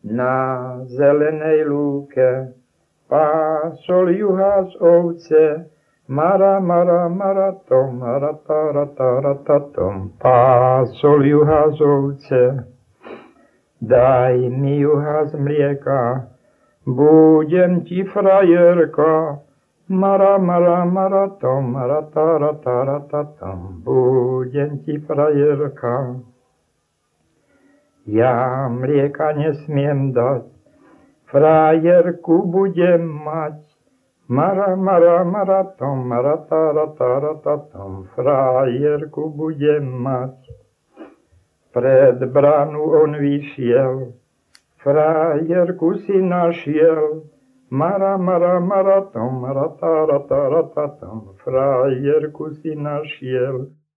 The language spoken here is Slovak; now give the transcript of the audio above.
Na zelenej lúke pásol juhá z ovce, mara, mara, maratom, rataratatom, pásol juhá z ovce. Daj mi juhá z mlieka, budem ti frajerka, mara, mara, maratom, rataratatom, budem ti frajerka. Ja mlieka nesmiem dať, frajerku budem mať, mara, mara, maratom, rataratatom, frajerku budem mať. Pred bránu on vyšiel, frajerku si našiel, mara, mara, maratom, rataratatom, frajerku si našiel.